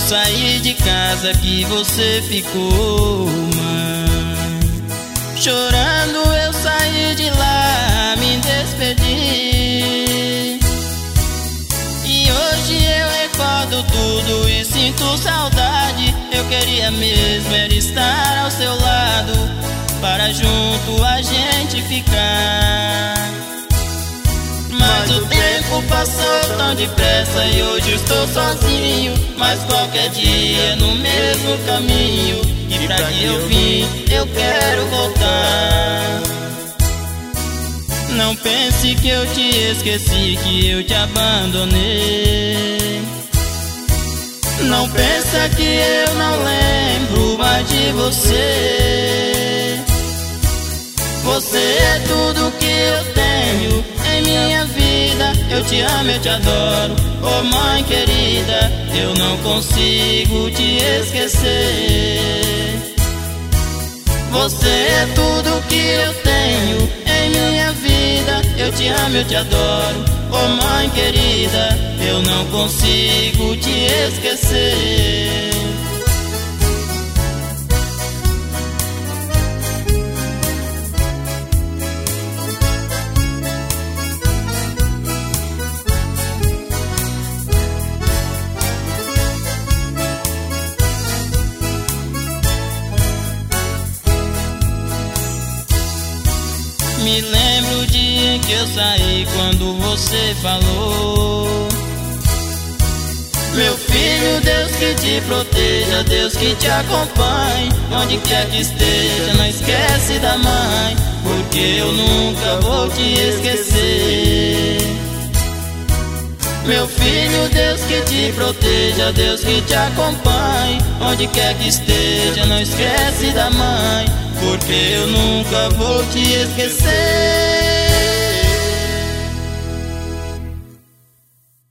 saí de casa que você ficou, mãe. Chorando eu saí de lá, me despedi. E hoje eu recordo tudo e sinto saudade. Eu queria mesmo era estar ao seu lado, para junto a gente ficar. Mas o tempo passou tão depressa e hoje estou sozinho. Mas qualquer dia no mesmo caminho, e pra que eu vim, eu quero voltar. Não pense que eu te esqueci, que eu te abandonei. Não pensa que eu não lembro mais de você. Você é tudo que eu tenho em minha vida. Eu te amo, eu te adoro, oh mãe querida. Eu não consigo te esquecer. Você é tudo que eu tenho em minha vida. Eu te amo, eu te adoro, oh mãe querida. Eu não consigo te esquecer. Me lembro o dia em que eu saí, quando você falou: meu filho, Deus que te proteja, Deus que te acompanhe. Onde quer que esteja, não esquece da mãe, porque eu nunca vou te esquecer. Meu filho, Deus que te proteja, Deus que te acompanhe. Onde quer que esteja, não esquece da mãe, porque eu nunca vou te esquecer.